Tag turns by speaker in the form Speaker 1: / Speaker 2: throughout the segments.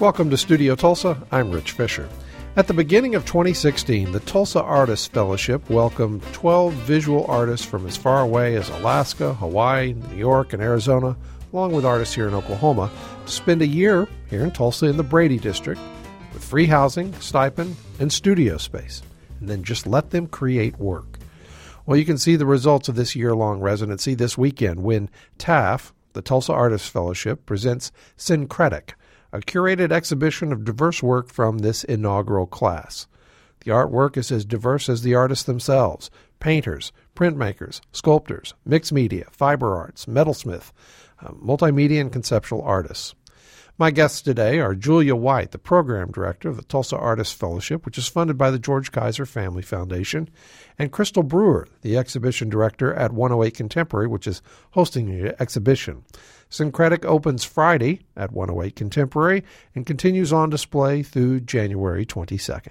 Speaker 1: Welcome to Studio Tulsa. I'm Rich Fisher. At the beginning of 2016, the Tulsa Artists Fellowship welcomed 12 visual artists from as far away as Alaska, Hawaii, New York, and Arizona, along with artists here in Oklahoma, to spend a year here in Tulsa in the Brady District with free housing, stipend, and studio space, and then just let them create work. Well, you can see the results of this year-long residency this weekend when TAF, the Tulsa Artists Fellowship, presents Syncretic, a curated exhibition of diverse work from this inaugural class. The artwork is as diverse as the artists themselves: painters, printmakers, sculptors, mixed media, fiber arts, metalsmith, multimedia and conceptual artists. My guests today are Julia White, the program director of the Tulsa Artists Fellowship, which is funded by the George Kaiser Family Foundation, and Crystal Brewer, the exhibition director at 108 Contemporary, which is hosting the exhibition. Syncretic opens Friday at 108 Contemporary and continues on display through January 22nd.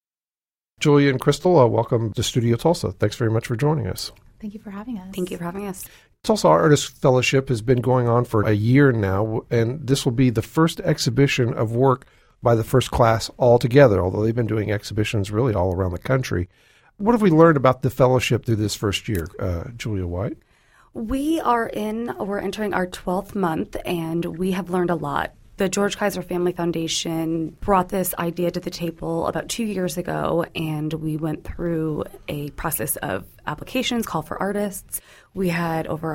Speaker 1: Julia and Crystal, welcome to Studio Tulsa. Thanks very much for joining us.
Speaker 2: Thank you for having us.
Speaker 3: Thank you for having us.
Speaker 1: Tulsa Artists Fellowship has been going on for a year now, and this will be the first exhibition of work by the first class altogether, although they've been doing exhibitions really all around the country. What have we learned about the fellowship through this first year, Julia White?
Speaker 3: We're entering our 12th month, and we have learned a lot. The George Kaiser Family Foundation brought this idea to the table about 2 years ago, and we went through a process of applications, call for artists. We had over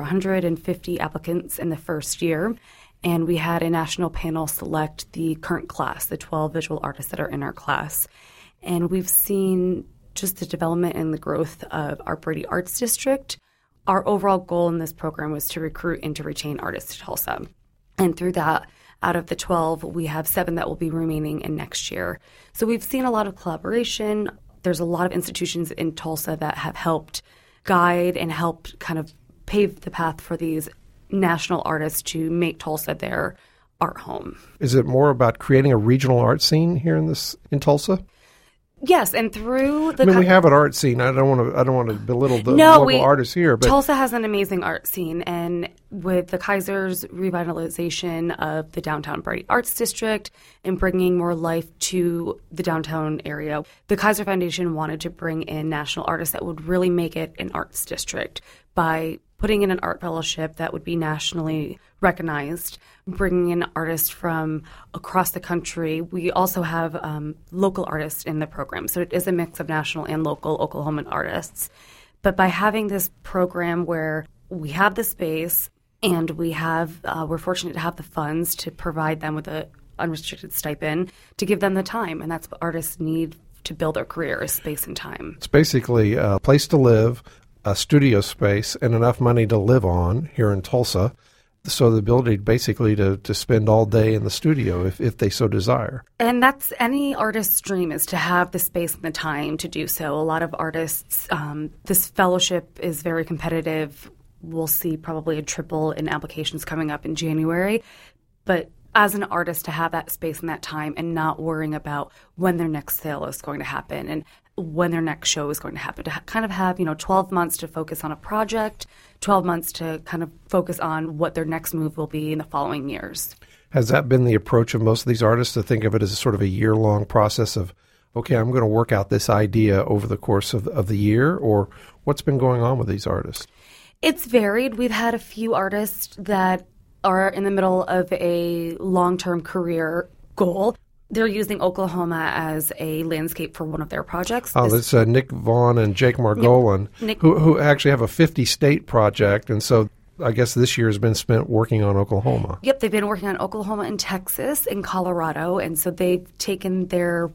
Speaker 3: 150 applicants in the first year, and we had a national panel select the current class, the 12 visual artists that are in our class. And we've seen just the development and the growth of our Brady Arts District. Our overall goal in this program was to recruit and to retain artists to Tulsa. And through that, out of the 12, we have 7 that will be remaining in next year. So we've seen a lot of collaboration. There's a lot of institutions in Tulsa that have helped guide and helped kind of pave the path for these national artists to make Tulsa their art home.
Speaker 1: Is it more about creating a regional art scene here in Tulsa?
Speaker 3: Yes, and through the
Speaker 1: we have an art scene. I don't want to belittle the local artists here, but
Speaker 3: Tulsa has an amazing art scene, and with the Kaiser's revitalization of the downtown Brady Arts District and bringing more life to the downtown area, the Kaiser Foundation wanted to bring in national artists that would really make it an arts district by putting in an art fellowship that would be nationally recognized, bringing in artists from across the country. We also have local artists in the program, so it is a mix of national and local Oklahoman artists. But by having this program where we have the space and we're fortunate to have the funds to provide them with an unrestricted stipend to give them the time, and that's what artists need to build their career, is space and time.
Speaker 1: It's basically a place to live, a studio space, and enough money to live on here in Tulsa. So the ability basically to spend all day in the studio if they so desire.
Speaker 3: And that's any artist's dream, is to have the space and the time to do so. A lot of artists, this fellowship is very competitive. We'll see probably a triple in applications coming up in January. But as an artist, to have that space and that time and not worrying about when their next sale is going to happen and when their next show is going to happen, to kind of have 12 months to focus on a project, 12 months to kind of focus on what their next move will be in the following years.
Speaker 1: Has that been the approach of most of these artists, to think of it as a sort of a year-long process of, okay, I'm going to work out this idea over the course of the year, or what's been going on with these artists?
Speaker 3: It's varied. We've had a few artists that are in the middle of a long-term career goal. They're using Oklahoma as a landscape for one of their projects.
Speaker 1: Oh, that's Nick Vaughn and Jake Margolin, who actually have a 50-state project, and so I guess this year has been spent working on Oklahoma.
Speaker 3: Yep, they've been working on Oklahoma and Texas and Colorado, and so they've taken their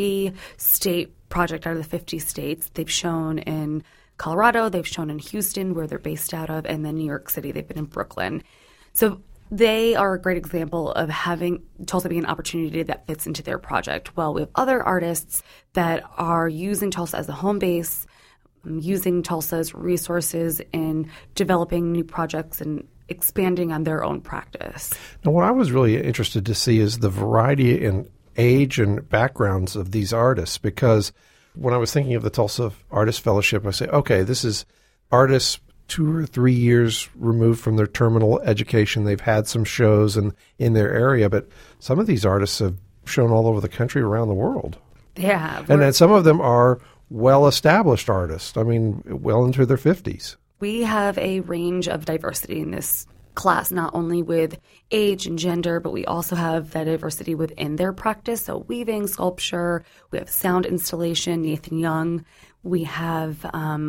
Speaker 3: 3-state project out of the 50 states. They've shown in Colorado, they've shown in Houston, where they're based out of, and then New York City. They've been in Brooklyn. So they are a great example of having Tulsa be an opportunity that fits into their project. Well, we have other artists that are using Tulsa as a home base, using Tulsa's resources in developing new projects and expanding on their own practice.
Speaker 1: Now, what I was really interested to see is the variety in age and backgrounds of these artists, because when I was thinking of the Tulsa Artists Fellowship, I say, okay, this is artists 2 or 3 years removed from their terminal education. They've had some shows in their area, but some of these artists have shown all over the country, around the world.
Speaker 3: They have.
Speaker 1: And then some of them are well-established artists. I mean, well into their 50s.
Speaker 3: We have a range of diversity in this class, not only with age and gender, but we also have that diversity within their practice. So weaving, sculpture, we have sound installation, Nathan Young. We have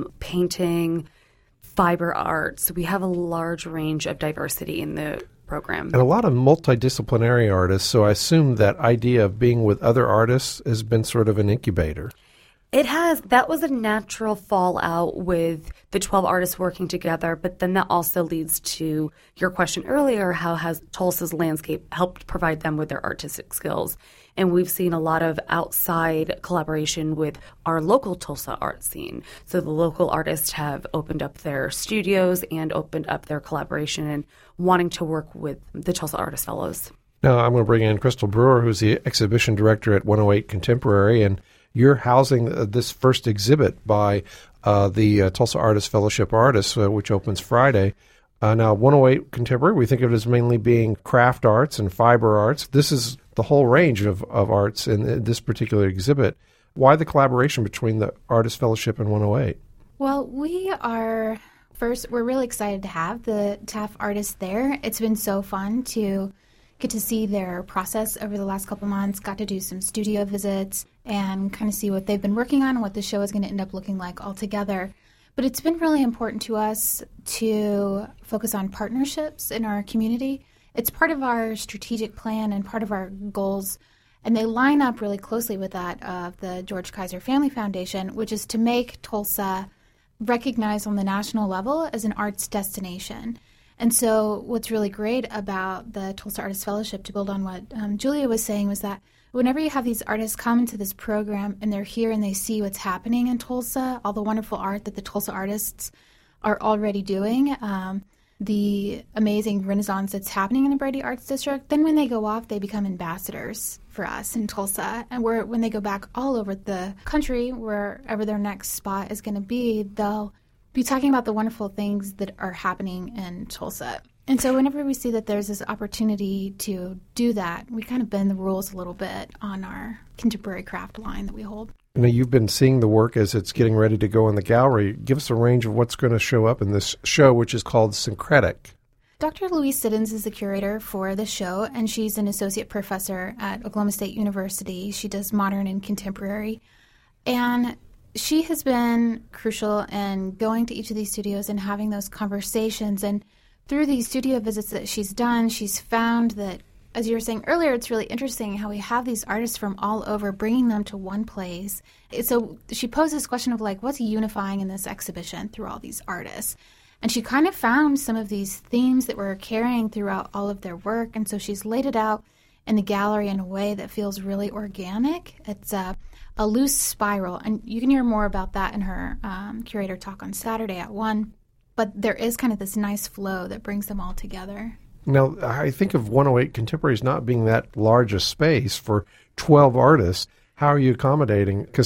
Speaker 3: painting, fiber arts. We have a large range of diversity in the program.
Speaker 1: And a lot of multidisciplinary artists, so I assume that idea of being with other artists has been sort of an incubator.
Speaker 3: It has. That was a natural fallout with the 12 artists working together, but then that also leads to your question earlier, how has Tulsa's landscape helped provide them with their artistic skills? And we've seen a lot of outside collaboration with our local Tulsa art scene. So the local artists have opened up their studios and opened up their collaboration and wanting to work with the Tulsa Artist Fellows.
Speaker 1: Now I'm going to bring in Crystal Brewer, who's the exhibition director at 108 Contemporary, and you're housing this first exhibit by the Tulsa Artist Fellowship artists, which opens Friday. Now, 108 Contemporary, we think of it as mainly being craft arts and fiber arts. This is the whole range of arts in this particular exhibit. Why the collaboration between the Artist Fellowship and 108?
Speaker 2: Well, we're really excited to have artists there. It's been so fun to get to see their process over the last couple months, got to do some studio visits and kind of see what they've been working on and what the show is going to end up looking like altogether. But it's been really important to us to focus on partnerships in our community. It's part of our strategic plan and part of our goals, and they line up really closely with that of the George Kaiser Family Foundation, which is to make Tulsa recognized on the national level as an arts destination. And so what's really great about the Tulsa Artist Fellowship, to build on what Julia was saying, was that whenever you have these artists come into this program and they're here and they see what's happening in Tulsa, all the wonderful art that the Tulsa artists are already doing, the amazing renaissance that's happening in the Brady Arts District, then when they go off, they become ambassadors for us in Tulsa. And when they go back all over the country, wherever their next spot is going to be, they'll be talking about the wonderful things that are happening in Tulsa. And so whenever we see that there's this opportunity to do that, we kind of bend the rules a little bit on our contemporary craft line that we hold.
Speaker 1: Now, you've been seeing the work as it's getting ready to go in the gallery. Give us a range of what's going to show up in this show, which is called Syncretic.
Speaker 2: Dr. Louise Siddons is the curator for the show, and she's an associate professor at Oklahoma State University. She does modern and contemporary. And she has been crucial in going to each of these studios and having those conversations. And through these studio visits that she's done, she's found that, as you were saying earlier, it's really interesting how we have these artists from all over, bringing them to one place. So she posed this question of, like, what's unifying in this exhibition through all these artists? And she kind of found some of these themes that were carrying throughout all of their work. And so she's laid it out in the gallery in a way that feels really organic. It's a loose spiral. And you can hear more about that in her curator talk on Saturday at 1. But there is kind of this nice flow that brings them all together.
Speaker 1: Now, I think of 108 Contemporary as not being that large a space for 12 artists. How are you accommodating? Because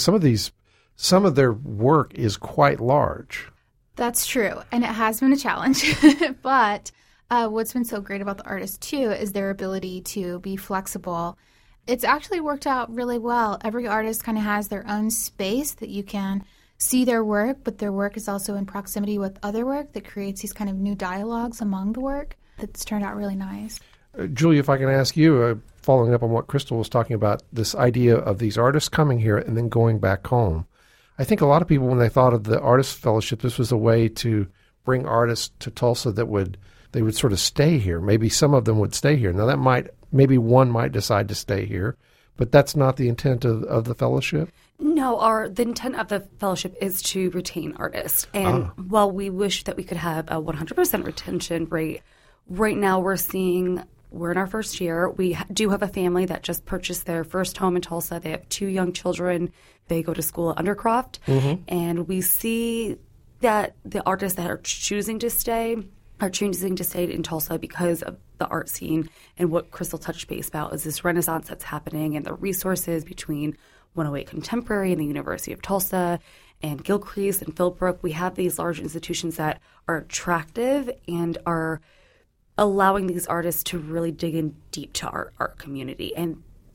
Speaker 1: some of their work is quite large.
Speaker 2: That's true, and it has been a challenge. But what's been so great about the artists, too, is their ability to be flexible. It's actually worked out really well. Every artist kind of has their own space that you can see their work, but their work is also in proximity with other work that creates these kind of new dialogues among the work that's turned out really nice.
Speaker 1: Julia, if I can ask you, following up on what Crystal was talking about, this idea of these artists coming here and then going back home. I think a lot of people, when they thought of the Artist Fellowship, this was a way to bring artists to Tulsa they would sort of stay here. Maybe some of them would stay here. Now, maybe one might decide to stay here, but that's not the intent of the fellowship?
Speaker 3: No, the intent of the fellowship is to retain artists. And while we wish that we could have a 100% retention rate, right now we're in our first year. We do have a family that just purchased their first home in Tulsa. They have 2 young children. They go to school at Undercroft. Mm-hmm. And we see that the artists that are choosing to stay in Tulsa because of the art scene. And what Crystal touched base about is this renaissance that's happening and the resources between 108 Contemporary and the University of Tulsa and Gilcrease and Philbrook. We have these large institutions that are attractive and are allowing these artists to really dig in deep to our art community. And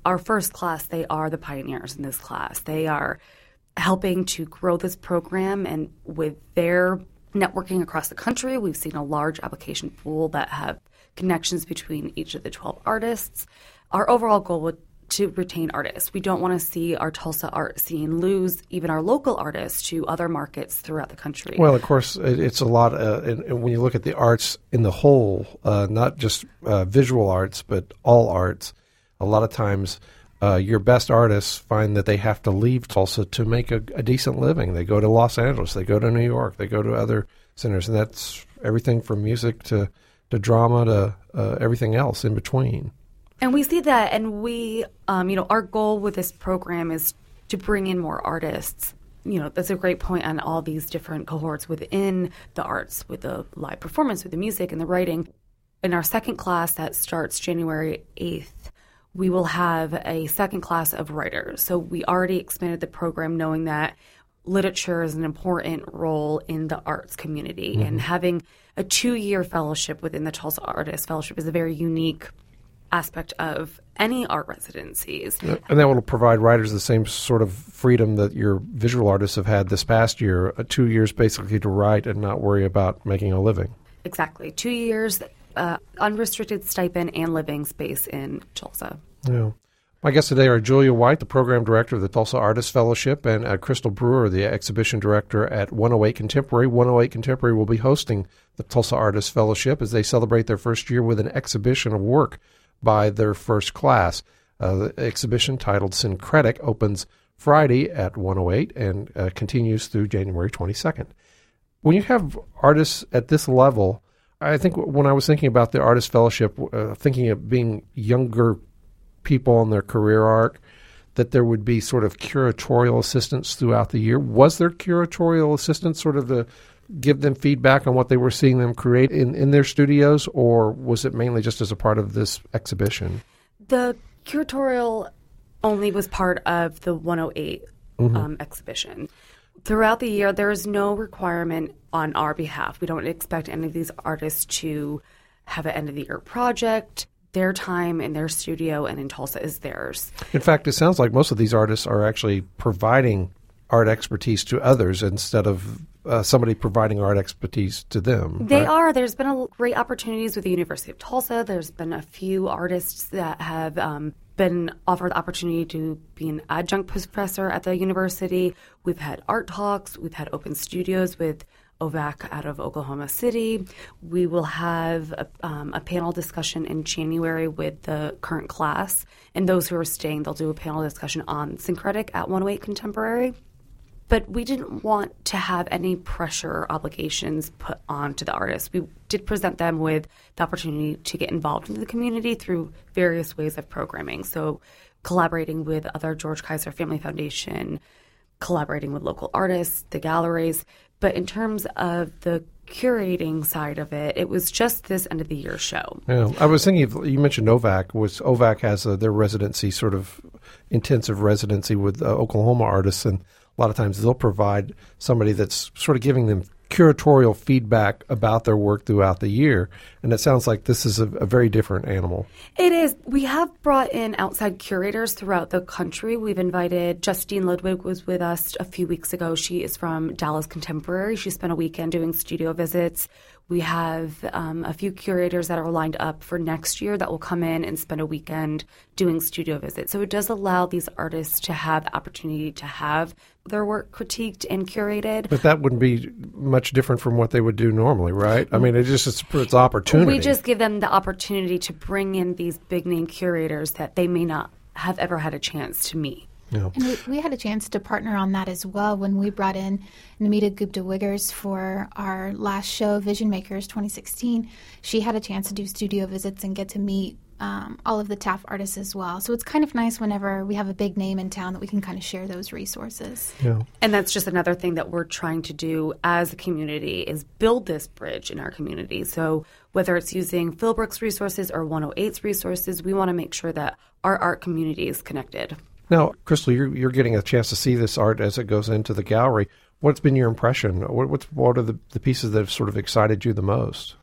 Speaker 3: our first class, they are the pioneers in this class. They are helping to grow this program, and with their networking across the country, we've seen a large application pool that have connections between each of the 12 artists. Our overall goal would to retain artists. We don't want to see our Tulsa art scene lose even our local artists to other markets throughout the country.
Speaker 1: Well, of course, it's a lot, and when you look at the arts in the whole, not just visual arts, but all arts, a lot of times your best artists find that they have to leave Tulsa to make a decent living. They go to Los Angeles, they go to New York, they go to other centers, and that's everything from music to drama to everything else in between.
Speaker 3: And we see that, and we, our goal with this program is to bring in more artists. That's a great point on all these different cohorts within the arts, with the live performance, with the music and the writing. In our second class that starts January 8th, we will have a second class of writers. So we already expanded the program knowing that literature is an important role in the arts community. Mm-hmm. And having a 2-year fellowship within the Tulsa Artist Fellowship is a very unique aspect of any art residencies.
Speaker 1: And that will provide writers the same sort of freedom that your visual artists have had this past year, 2 years basically to write and not worry about making a living.
Speaker 3: Exactly. 2 years, unrestricted stipend and living space in Tulsa.
Speaker 1: Yeah. My guests today are Julia White, the program director of the Tulsa Artist Fellowship, and Crystal Brewer, the exhibition director at 108 Contemporary. 108 Contemporary will be hosting the Tulsa Artist Fellowship as they celebrate their first year with an exhibition of work by their first class. The exhibition, titled Syncretic, opens Friday at 108 and continues through January 22nd. When you have artists at this level, I think when I was thinking about the Artist Fellowship, thinking of being younger people on their career arc, that there would be sort of curatorial assistance throughout the year. Was there curatorial assistance sort of to give them feedback on what they were seeing them create in their studios, or was it mainly just as a part of this exhibition?
Speaker 3: The curatorial only was part of the 108 exhibition. Throughout the year, there is no requirement on our behalf. We don't expect any of these artists to have an end-of-the-year project. Their time in their studio and in Tulsa is theirs.
Speaker 1: In fact, it sounds like most of these artists are actually providing art expertise to others instead of somebody providing art expertise to them.
Speaker 3: They are. There's been great opportunities with the University of Tulsa. There's been a few artists that have been offered the opportunity to be an adjunct professor at the university. We've had art talks. We've had open studios with OVAC out of Oklahoma City. We will have a panel discussion in January with the current class. And those who are staying, they'll do a panel discussion on Syncretic at 108 Contemporary. But we didn't want to have any pressure or obligations put onto the artists. We did present them with the opportunity to get involved in the community through various ways of programming. So collaborating with other George Kaiser Family Foundation, collaborating with local artists, the galleries. But in terms of the curating side of it, it was just this end-of-the-year show.
Speaker 1: Yeah, I was thinking, you mentioned OVAC. OVAC has their residency, sort of intensive residency with Oklahoma artists, and a lot of times they'll provide somebody that's sort of giving them curatorial feedback about their work throughout the year. And it sounds like this is a very different animal.
Speaker 3: It is. We have brought in outside curators throughout the country. We've invited Justine Ludwig was with us a few weeks ago. She is from Dallas Contemporary. She spent a weekend doing studio visits. We have a few curators that are lined up for next year that will come in and spend a weekend doing studio visits. So it does allow these artists to have the opportunity to have their work critiqued and curated.
Speaker 1: But that wouldn't be much different from what they would do normally, right? I mean, it's opportunity.
Speaker 3: We just give them the opportunity to bring in these big-name curators that they may not have ever had a chance to meet.
Speaker 1: Yeah.
Speaker 2: And we had a chance to partner on that as well when we brought in Namita Gupta-Wiggers for our last show, Vision Makers 2016. She had a chance to do studio visits and get to meet all of the TAF artists as well. So it's kind of nice whenever we have a big name in town that we can kind of share those resources.
Speaker 1: Yeah.
Speaker 3: And that's just another thing that we're trying to do as a community is build this bridge in our community. So whether it's using Philbrook's resources or 108's resources, we want to make sure that our art community is connected.
Speaker 1: Now, Crystal, you're getting a chance to see this art as it goes into the gallery. What's been your impression? What are the pieces that have sort of excited you the most?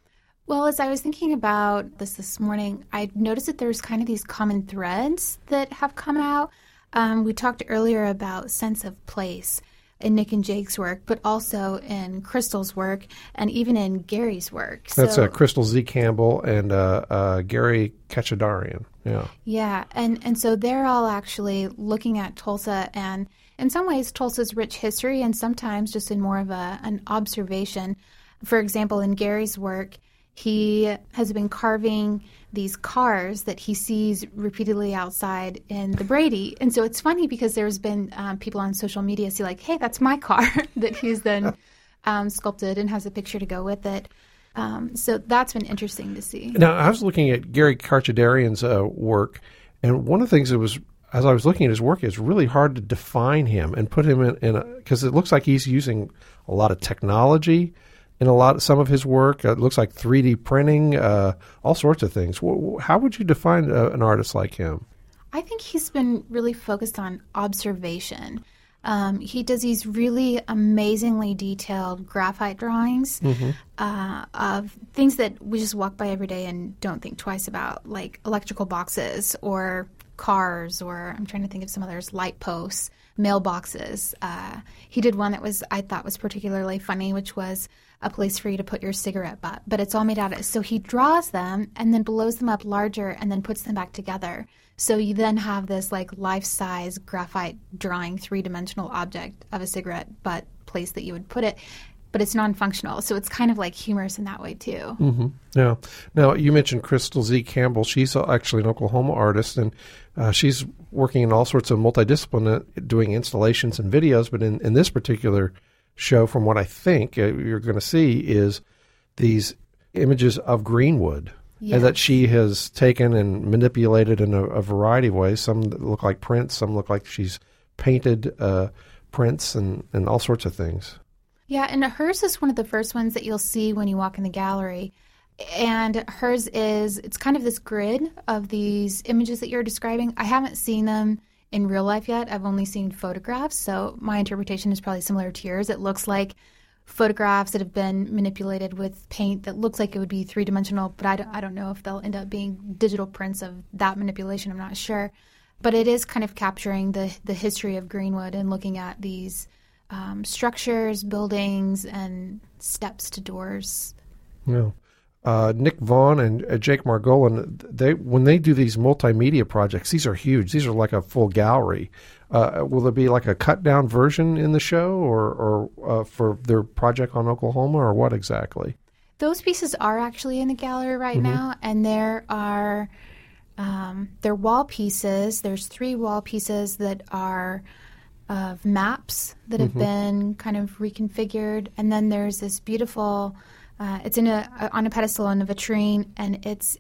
Speaker 2: Well, as I was thinking about this morning, I noticed that there's kind of these common threads that have come out. We talked earlier about sense of place in Nick and Jake's work, but also in Crystal's work and even in Gary's work.
Speaker 1: That's Crystal Z. Campbell and Gary Kachadarian. Yeah.
Speaker 2: Yeah, and so they're all actually looking at Tulsa and in some ways Tulsa's rich history and sometimes just in more of an observation. For example, in Gary's work, he has been carving these cars that he sees repeatedly outside in the Brady. And so it's funny because there's been people on social media see like, hey, that's my car that he's then sculpted and has a picture to go with it. So that's been interesting to see.
Speaker 1: Now, I was looking at Gary Kachadarian's work, and one of the things that was, as I was looking at his work, it's really hard to define him and put him in because it looks like he's using a lot of technology in some of his work. It looks like 3D printing, all sorts of things. How would you define an artist like him?
Speaker 2: I think he's been really focused on observation. He does these really amazingly detailed graphite drawings of things that we just walk by every day and don't think twice about, like electrical boxes or cars, or I'm trying to think of some others, light posts, mailboxes. He did one that I thought was particularly funny, which was a place for you to put your cigarette butt, but it's all made out of. So he draws them and then blows them up larger and then puts them back together. So you then have this like life-size graphite drawing 3-dimensional object of a cigarette butt place that you would put it, but it's non-functional. So it's kind of like humorous in that way too.
Speaker 1: Mm-hmm. Yeah. Now you mentioned Crystal Z. Campbell. She's actually an Oklahoma artist, and she's working in all sorts of multidiscipline, doing installations and videos. But in this particular show, from what I think you're going to see, is these images of Greenwood.
Speaker 2: Yes.
Speaker 1: And that she has taken and manipulated in a variety of ways. Some look like prints, some look like she's painted prints and all sorts of things.
Speaker 2: Yeah, and hers is one of the first ones that you'll see when you walk in the gallery. And hers it's kind of this grid of these images that you're describing. I haven't seen them in real life yet. I've only seen photographs, so my interpretation is probably similar to yours. It looks like photographs that have been manipulated with paint that looks like it would be 3-dimensional, but I don't know if they'll end up being digital prints of that manipulation. I'm not sure. But it is kind of capturing the history of Greenwood and looking at these structures, buildings, and steps to doors.
Speaker 1: Yeah. Nick Vaughn and Jake Margolin, when they do these multimedia projects, these are huge. These are like a full gallery. Will there be like a cut-down version in the show or for their project on Oklahoma, or what exactly?
Speaker 2: Those pieces are actually in the gallery right now, and there are they're wall pieces. There's 3 wall pieces that are of maps that have been kind of reconfigured, and then there's this beautiful. It's on a pedestal in a vitrine, and it's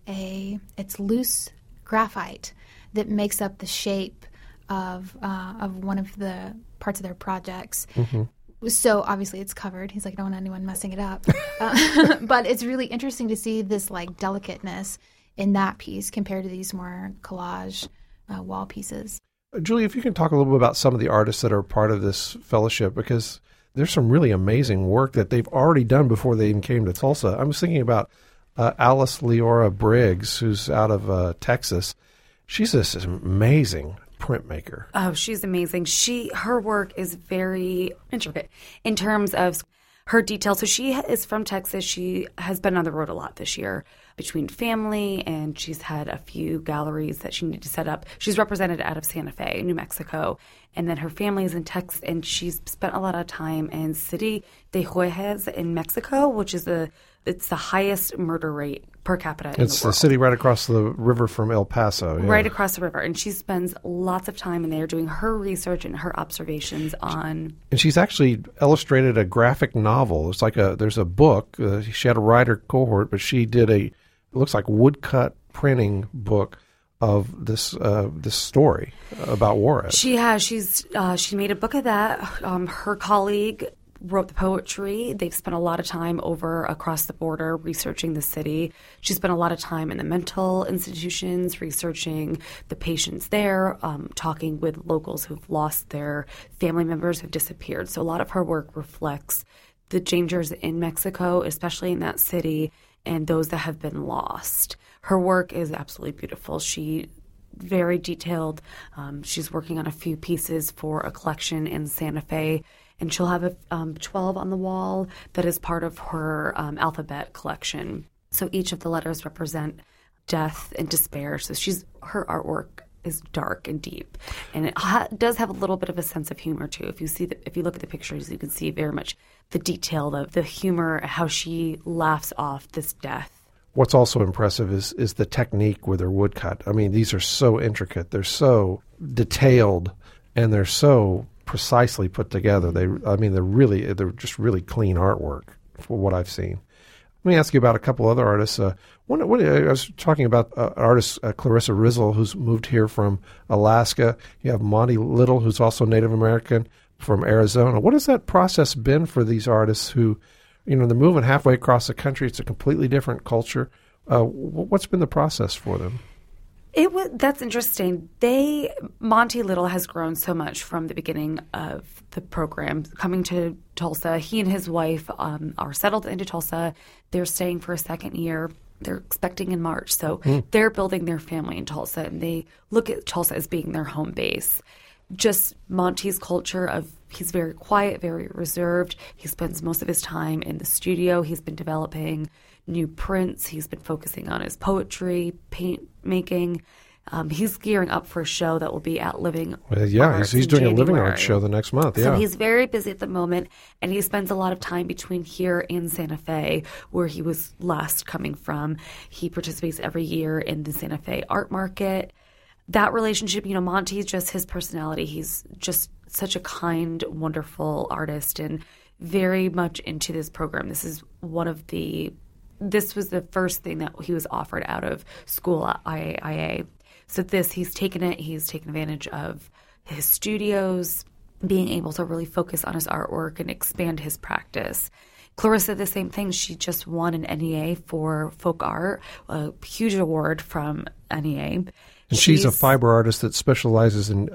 Speaker 2: loose graphite that makes up the shape of one of the parts of their projects. So obviously it's covered. He's like, I don't want anyone messing it up. But it's really interesting to see this like delicateness in that piece compared to these more collage wall pieces.
Speaker 1: Julie, if you can talk a little bit about some of the artists that are part of this fellowship, because there's some really amazing work that they've already done before they even came to Tulsa. I was thinking about Alice Leora Briggs, who's out of Texas. She's this amazing printmaker.
Speaker 3: Oh, she's amazing. Her work is very intricate in terms of her detail. So she is from Texas. She has been on the road a lot this year between family, and she's had a few galleries that she needed to set up. She's represented out of Santa Fe, New Mexico, and then her family is in Texas, and she's spent a lot of time in City de Juarez in Mexico, which is it's the highest murder rate per capita in the world.
Speaker 1: It's the city right across the river from El Paso. Yeah.
Speaker 3: Right across the river. And she spends lots of time in there doing her research and her observations on...
Speaker 1: And she's actually illustrated a graphic novel. It's like there's a book. She had a writer cohort, but she did it looks like woodcut printing book of this story about Juarez.
Speaker 3: She has. She made a book of that. Her colleague wrote the poetry. They've spent a lot of time over across the border researching the city. She spent a lot of time in the mental institutions researching the patients there, talking with locals who've lost their family members who've disappeared. So a lot of her work reflects the dangers in Mexico, especially in that city, and those that have been lost. Her work is absolutely beautiful. She very detailed. She's working on a few pieces for a collection in Santa Fe, and she'll have 12 on the wall that is part of her alphabet collection. So each of the letters represent death and despair. So her artwork is dark and deep, and it does have a little bit of a sense of humor too. If you look at the pictures, you can see very much the detail, the humor, how she laughs off this death.
Speaker 1: What's also impressive is the technique with her woodcut. I mean, these are so intricate. They're so detailed, and they're so precisely put together. They're just really clean artwork for what I've seen. Let me ask you about a couple other artists. I was talking about artist Clarissa Rizzle, who's moved here from Alaska. You have Monty Little, who's also Native American from Arizona. What has that process been for these artists who, they're moving halfway across the country? It's a completely different culture. What's been the process for them?
Speaker 3: That's interesting. Monty Little has grown so much from the beginning of the program. Coming to Tulsa, he and his wife are settled into Tulsa. They're staying for a second year. They're expecting in March. So they're building their family in Tulsa, and they look at Tulsa as being their home base. Just Monty's culture he's very quiet, very reserved. He spends most of his time in the studio. He's been developing new prints. He's been focusing on his poetry, paint making. He's gearing up for a show that will be at Living Arts.
Speaker 1: He's doing a Living Arts show the next month. Yeah.
Speaker 3: So he's very busy at the moment, and he spends a lot of time between here and Santa Fe, where he was last coming from. He participates every year in the Santa Fe art market. That relationship, Monty's just his personality. He's just such a kind, wonderful artist, and very much into this program. This was the first thing that he was offered out of school at IAIA. So he's taken advantage of his studios, being able to really focus on his artwork and expand his practice. Clarissa, the same thing. She just won an NEA for folk art, a huge award from NEA.
Speaker 1: And she's a fiber artist that specializes in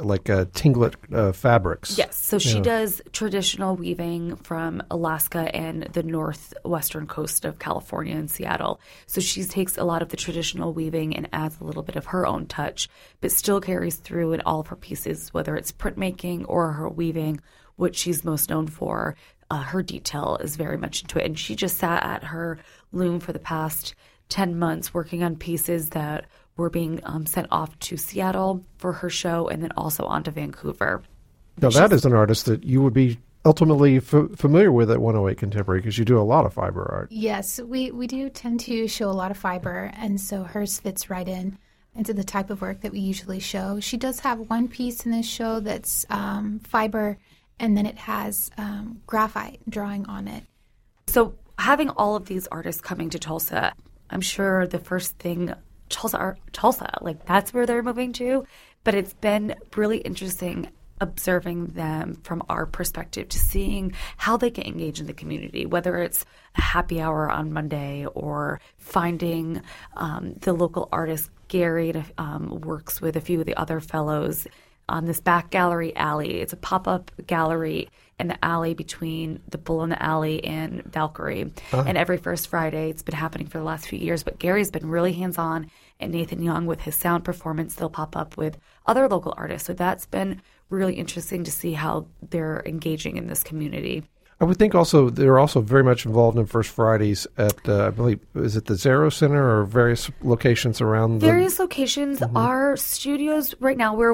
Speaker 1: tinglet fabrics.
Speaker 3: Yes. So she does traditional weaving from Alaska and the northwestern coast of California and Seattle. So she takes a lot of the traditional weaving and adds a little bit of her own touch, but still carries through in all of her pieces, whether it's printmaking or her weaving, which she's most known for. Her detail is very much into it. And she just sat at her loom for the past 10 months working on pieces that were being sent off to Seattle for her show, and then also on to Vancouver.
Speaker 1: Now, that is an artist that you would be ultimately familiar with at 108 Contemporary, because you do a lot of fiber art.
Speaker 2: Yes, we do tend to show a lot of fiber, and so hers fits right into the type of work that we usually show. She does have one piece in this show that's fiber, and then it has graphite drawing on it. So
Speaker 3: having all of these artists coming to Tulsa, I'm sure the first thing Tulsa, that's where they're moving to. But it's been really interesting observing them from our perspective, to seeing how they can engage in the community, whether it's a happy hour on Monday or finding the local artist Gary works with a few of the other fellows on this back gallery alley. It's a pop-up gallery in the alley between the Bull in the Alley and Valkyrie. And every first Friday, it's been happening for the last few years, but Gary's been really hands-on, and Nathan Young with his sound performance, they'll pop up with other local artists. So that's been really interesting to see how they're engaging in this community.
Speaker 1: I would think also they're also very much involved in First Fridays at, I believe, is it the Zero Center or various locations around?
Speaker 3: Various locations. Mm-hmm. Our studios right now, we're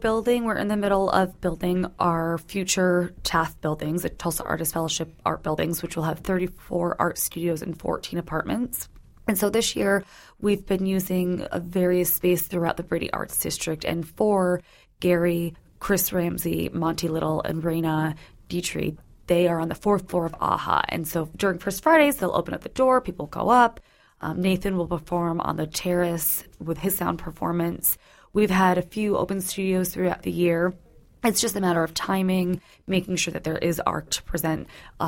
Speaker 3: in the middle of building our future TAF buildings, the Tulsa Artist Fellowship art buildings, which will have 34 art studios and 14 apartments. And so this year, we've been using a various space throughout the Brady Arts District. And for Gary, Chris Ramsey, Monty Little, and Raina Dietrich, they are on the 4th floor of AHA. And so during First Fridays, they'll open up the door, people go up. Nathan will perform on the terrace with his sound performance. We've had a few open studios throughout the year. It's just a matter of timing, making sure that there is art to present,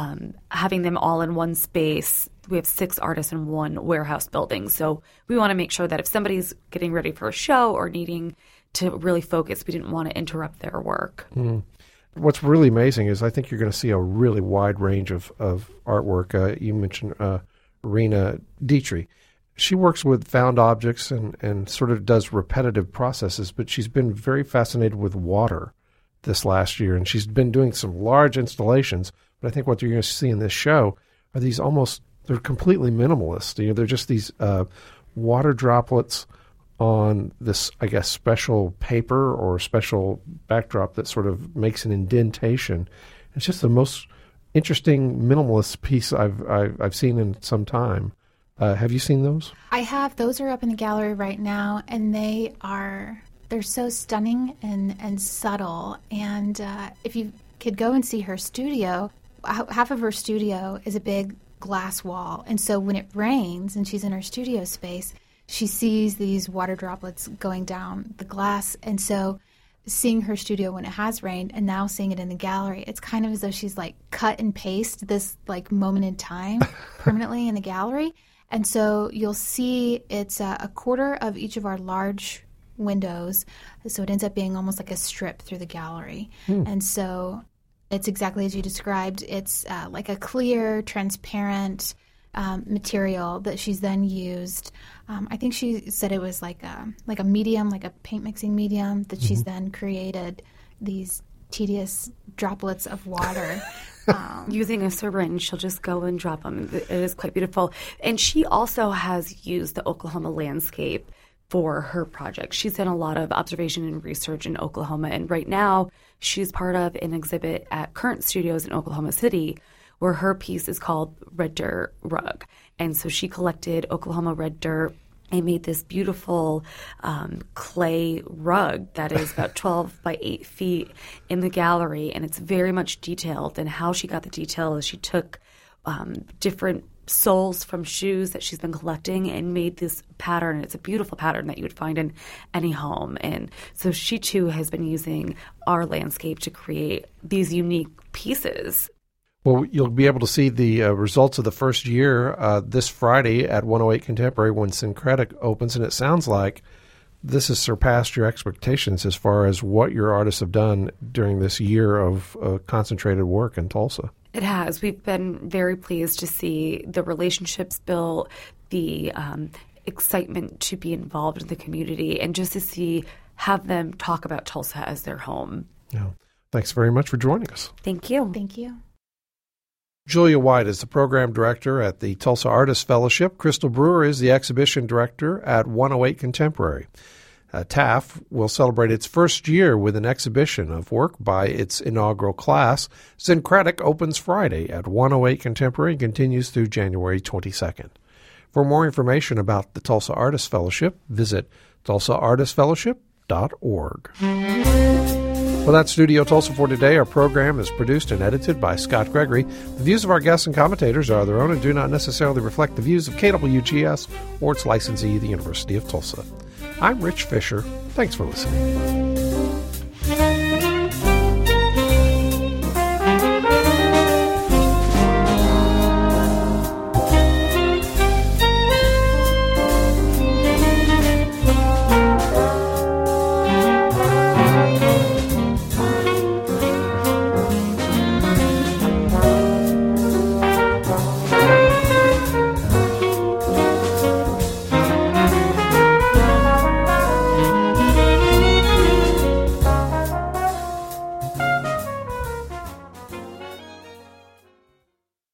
Speaker 3: having them all in one space. We have 6 artists in one warehouse building. So we want to make sure that if somebody's getting ready for a show or needing to really focus, we didn't want to interrupt their work.
Speaker 1: Mm. What's really amazing is I think you're going to see a really wide range of artwork. You mentioned Rena Dietrich. She works with found objects and sort of does repetitive processes, but she's been very fascinated with water this last year, and she's been doing some large installations. But I think what you're going to see in this show are these they're completely minimalist. They're just these water droplets on this, I guess, special paper or special backdrop that sort of makes an indentation. It's just the most interesting minimalist piece I've seen in some time. Have you seen those?
Speaker 2: I have. Those are up in the gallery right now, and they're so stunning and subtle. And if you could go and see her studio, half of her studio is a big glass wall. And so when it rains and she's in her studio space, she sees these water droplets going down the glass. And so seeing her studio when it has rained and now seeing it in the gallery, it's kind of as though she's like cut and paste this like moment in time permanently in the gallery. And so you'll see it's a quarter of each of our large windows. So it ends up being almost like a strip through the gallery. And so it's exactly as you described. It's like a clear, transparent material that she's then used. I think she said it was like a medium, like a paint mixing medium that she's then created these tedious droplets of water.
Speaker 3: Using a syringe, she'll just go and drop them. It is quite beautiful. And she also has used the Oklahoma landscape for her project. She's done a lot of observation and research in Oklahoma, and right now she's part of an exhibit at Current Studios in Oklahoma City where her piece is called Red Dirt Rug. And so she collected Oklahoma red dirt and made this beautiful clay rug that is about 12 by 8 feet in the gallery, and it's very much detailed. And how she got the detail is she took different soles from shoes that she's been collecting and made this pattern. It's a beautiful pattern that you would find in any home. And so she, too, has been using our landscape to create these unique pieces.
Speaker 1: Well, you'll be able to see the results of the first year this Friday at 108 Contemporary when Syncretic opens, and it sounds like this has surpassed your expectations as far as what your artists have done during this year of concentrated work in Tulsa.
Speaker 3: It has. We've been very pleased to see the relationships built, the excitement to be involved in the community, and just to have them talk about Tulsa as their home.
Speaker 1: Yeah. Thanks very much for joining us.
Speaker 3: Thank you.
Speaker 2: Thank you.
Speaker 1: Julia White is the program director at the Tulsa Artists Fellowship. Crystal Brewer is the exhibition director at 108 Contemporary. TAF will celebrate its first year with an exhibition of work by its inaugural class. Syncretic opens Friday at 108 Contemporary and continues through January 22nd. For more information about the Tulsa Artists Fellowship, visit tulsaartistfellowship.org. Well, that's Studio Tulsa for today. Our program is produced and edited by Scott Gregory. The views of our guests and commentators are their own and do not necessarily reflect the views of KWGS or its licensee, the University of Tulsa. I'm Rich Fisher. Thanks for listening.